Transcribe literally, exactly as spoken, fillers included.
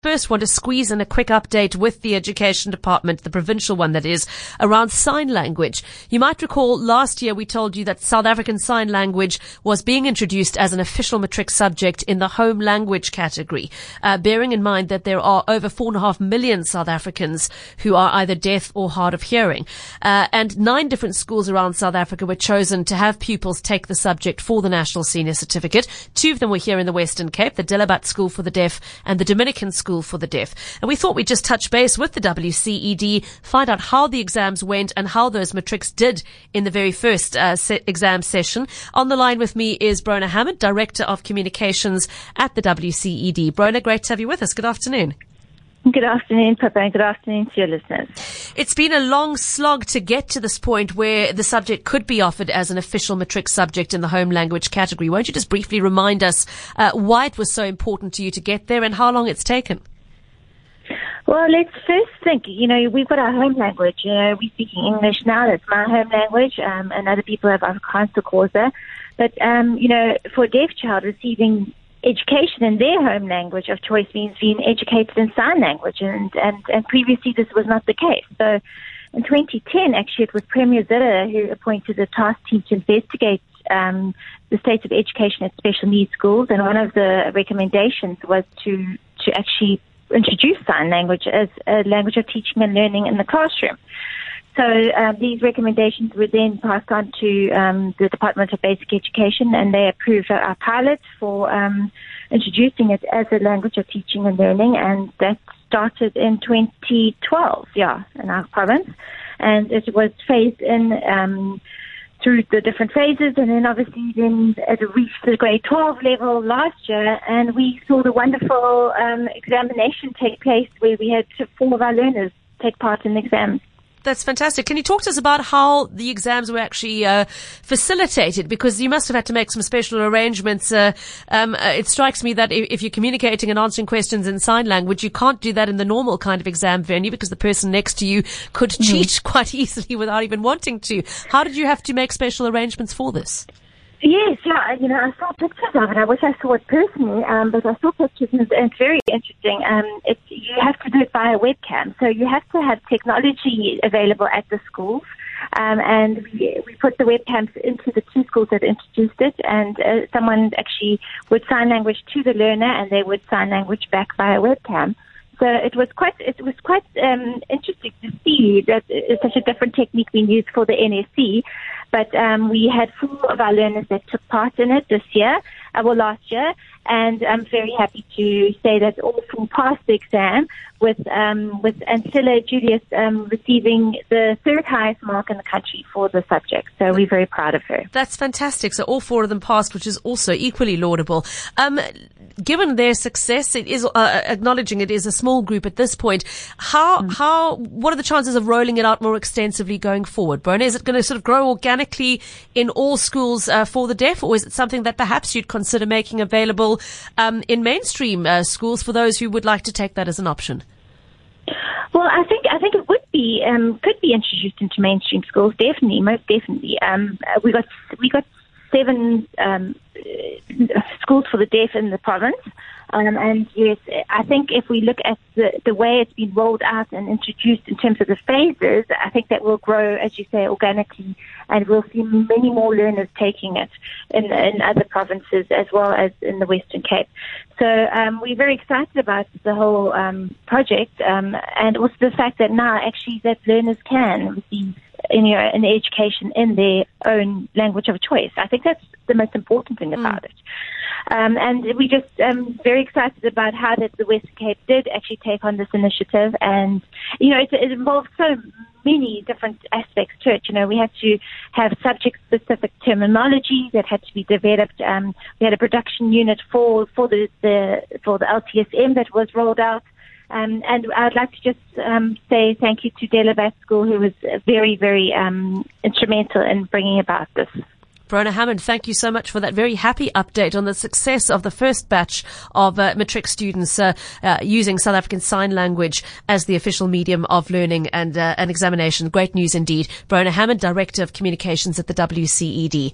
First, want to squeeze in a quick update with the Education Department, the provincial one that is, around sign language. You might recall last year we told you that South African Sign Language was being introduced as an official matric subject in the home language category, uh, bearing in mind that there are over four and a half million South Africans who are either deaf or hard of hearing. Uh, and nine different schools around South Africa were chosen to have pupils take the subject for the National Senior Certificate. Two of them were here in the Western Cape, the Delabat School for the Deaf and the Dominican School for the Deaf. And we thought we'd just touch base with the W C E D, find out how the exams went and how those matrics did in the very first uh, se- exam session. On the line with me is Brona Hammond, Director of Communications at the W C E D. Brona, great to have you with us. Good afternoon. Good afternoon, Pippa, and good afternoon to your listeners. It's been a long slog to get to this point where the subject could be offered as an official matric subject in the home language category. Won't you just briefly remind us uh, why it was so important to you to get there and how long it's taken? Well, let's first think, you know, we've got our home language. You know, we're speaking English now. That's my home language, um, and other people have Afrikaans or Xhosa. But, um, you know, for a deaf child, receiving education in their home language of choice means being educated in sign language, and, and, and previously this was not the case. So in twenty ten, actually, it was Premier Zille who appointed a task team to investigate um, the state of education at special needs schools, and one of the recommendations was to, to actually introduce sign language as a language of teaching and learning in the classroom. So um, these recommendations were then passed on to um, the Department of Basic Education, and they approved our pilot for um, introducing it as a language of teaching and learning, and that started in twenty twelve, yeah, in our province, and it was phased in um, through the different phases, and then obviously then it reached the grade twelve level last year, and we saw the wonderful um, examination take place where we had four of our learners take part in the exams. That's fantastic. Can you talk to us about how the exams were actually uh, facilitated? Because you must have had to make some special arrangements. Uh, um, uh, it strikes me that if, if you're communicating and answering questions in sign language, you can't do that in the normal kind of exam venue because the person next to you could mm-hmm. cheat quite easily without even wanting to. How did you have to make special arrangements for this? Yes, yeah, you know, I saw pictures of it. I wish I saw it personally, um, but I saw pictures, and it's very interesting. Um, it's, you have to do it via webcam, so you have to have technology available at the schools, um, and we, we put the webcams into the two schools that introduced it, and uh, someone actually would sign language to the learner, and they would sign language back via webcam. So it was quite it was quite um, interesting to see that it's such a different technique being used for the N S C. But um, we had four of our learners that took part in it this year, uh, well, last year, and I'm very happy to say that all four passed the exam, with um, with Ancilla Julius um, receiving the third highest mark in the country for the subject. So we're very proud of her. That's fantastic. So all four of them passed, which is also equally laudable. Um, given their success, it is uh, acknowledging it is a small group at this point. How mm. how what are the chances of rolling it out more extensively going forward, Brona? Is it going to sort of grow organically in all schools uh, for the deaf, or is it something that perhaps you'd consider making available um, in mainstream uh, schools for those who would like to take that as an option? Well, I think I think it would be um, could be introduced into mainstream schools. Definitely, most definitely. Um, we got we got seven um, schools for the deaf in the province. Um, and yes, I think if we look at the, the way it's been rolled out and introduced in terms of the phases, I think that will grow, as you say, organically, and we'll see many more learners taking it in, in other provinces as well as in the Western Cape. So um, we're very excited about the whole um, project, um, and also the fact that now actually that learners can receive in your an education in their own language of choice. I think that's the most important thing about mm. it. Um, and we're just um, very excited about how that the Western Cape did actually take on this initiative. And, you know, it, it involved so many different aspects to it. You know, we had to have subject-specific terminology that had to be developed. Um, we had a production unit for, for, the, the, for the L T S M that was rolled out. Um, and I'd like to just um, say thank you to Delabat School, who was very, very um, instrumental in bringing about this. Brona Hammond, thank you so much for that very happy update on the success of the first batch of uh, matric students uh, uh, using South African Sign Language as the official medium of learning and uh, an examination. Great news indeed. Brona Hammond, Director of Communications at the W C E D.